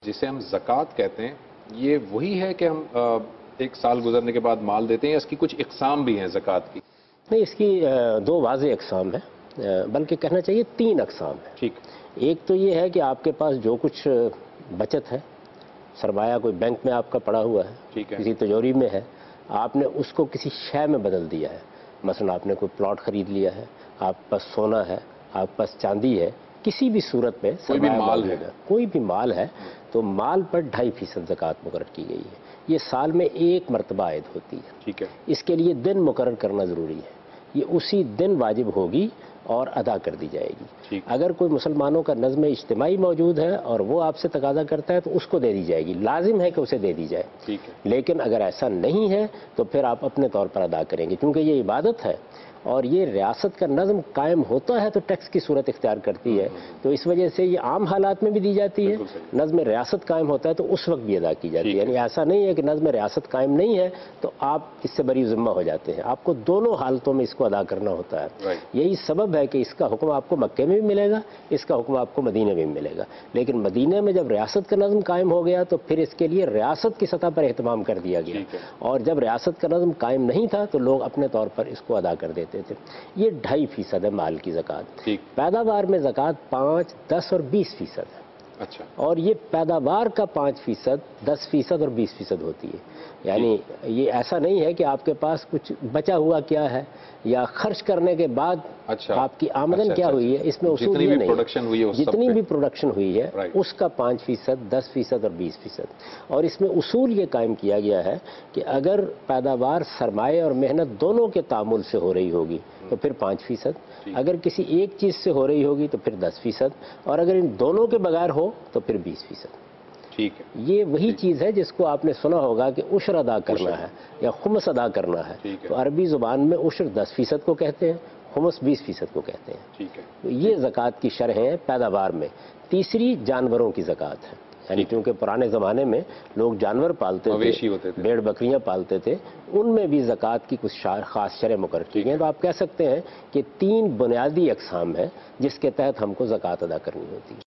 جسے ہم زکوٰۃ کہتے ہیں، یہ وہی ہے کہ ہم ایک سال گزرنے کے بعد مال دیتے ہیں، یا اس کی کچھ اقسام بھی ہیں زکوٰۃ کی؟ نہیں، اس کی دو واضح اقسام ہیں، بلکہ کہنا چاہیے 3 اقسام ہیں۔ ٹھیک۔ ایک تو یہ ہے کہ آپ کے پاس جو کچھ بچت ہے، سرمایہ کوئی بینک میں آپ کا پڑا ہوا ہے، ٹھیک ہے، کسی تجوری میں ہے، آپ نے اس کو کسی شے میں بدل دیا ہے۔ مثلا آپ نے کوئی پلاٹ خرید لیا ہے، آپ کے پاس سونا ہے، آپ کے پاس چاندی ہے، کسی بھی صورت میں کوئی بھی مال ہے، کوئی بھی مال ہے، تو مال پر 2.5% زکوٰۃ مقرر کی گئی ہے۔ یہ سال میں 1 مرتبہ عائد ہوتی ہے۔ ٹھیک ہے۔ اس کے لیے دن مقرر کرنا ضروری ہے، یہ اسی دن واجب ہوگی اور ادا کر دی جائے گی۔ اگر کوئی مسلمانوں کا نظم اجتماعی موجود ہے اور وہ آپ سے تقاضا کرتا ہے تو اس کو دے دی جائے گی، لازم ہے کہ اسے دے دی جائے۔ ٹھیک ہے۔ لیکن اگر ایسا نہیں ہے تو پھر آپ اپنے طور پر ادا کریں گے، کیونکہ یہ عبادت ہے اور یہ ریاست کا نظم قائم ہوتا ہے تو ٹیکس کی صورت اختیار کرتی ہے، تو اس وجہ سے یہ عام حالات میں بھی دی جاتی ہے، نظم ریاست قائم ہوتا ہے تو اس وقت بھی ادا کی جاتی ہے۔ یعنی ایسا نہیں ہے کہ نظم ریاست قائم نہیں ہے تو آپ اس سے بری ذمہ ہو جاتے ہیں، آپ کو دونوں حالتوں میں اس کو ادا کرنا ہوتا ہے۔ یہی سبب ہے کہ اس کا حکم آپ کو مکے میں بھی ملے گا، اس کا حکم آپ کو مدینے میں بھی ملے گا، لیکن مدینے میں جب ریاست کا نظم قائم ہو گیا تو پھر اس کے لیے ریاست کی سطح پر اہتمام کر دیا گیا، اور جب ریاست کا نظم قائم نہیں تھا تو لوگ اپنے طور پر اس کو ادا کر دیتے تھے۔ یہ 2.5% ہے مال کی زکوٰۃ۔ پیداوار میں زکوٰۃ 5, 10 اور 20% ہے۔ اچھا۔ اور یہ پیداوار کا 5%، 10% اور 20% ہوتی ہے۔ یعنی یہ ایسا نہیں ہے کہ آپ کے پاس کچھ بچا ہوا کیا ہے یا خرچ کرنے کے بعد آپ کی آمدن کیا ہوئی ہے، اس میں اصول یہ نہیں ہے، جتنی بھی پروڈکشن ہوئی ہے اس کا 5%، 10% اور 20%۔ اور اس میں اصول یہ قائم کیا گیا ہے کہ اگر پیداوار سرمایہ اور محنت دونوں کے تعامل سے ہو رہی ہوگی تو پھر 5%، اگر کسی ایک چیز سے ہو رہی ہوگی تو پھر 10%، اور اگر ان دونوں کے بغیر ہو تو پھر 20%۔ ٹھیک ہے۔ یہ وہی چیز ہے جس کو آپ نے سنا ہوگا کہ عشر ادا کرنا ہے یا خمس ادا کرنا ہے، تو عربی زبان میں عشر 10% کو کہتے ہیں، خمس 20% کو کہتے ہیں۔ ٹھیک ہے۔ تو یہ زکوٰۃ کی شرح ہے پیداوار میں۔ تیسری جانوروں کی زکوٰۃ ہے، یعنی کیونکہ پرانے زمانے میں لوگ جانور پالتے تھے، بھیڑ بکریاں پالتے تھے، ان میں بھی زکوٰۃ کی کچھ خاص شرح مقرر کی گئی ہیں۔ تو آپ کہہ سکتے ہیں کہ 3 بنیادی اقسام ہیں جس کے تحت ہم کو زکوٰۃ ادا کرنی ہوتی ہے۔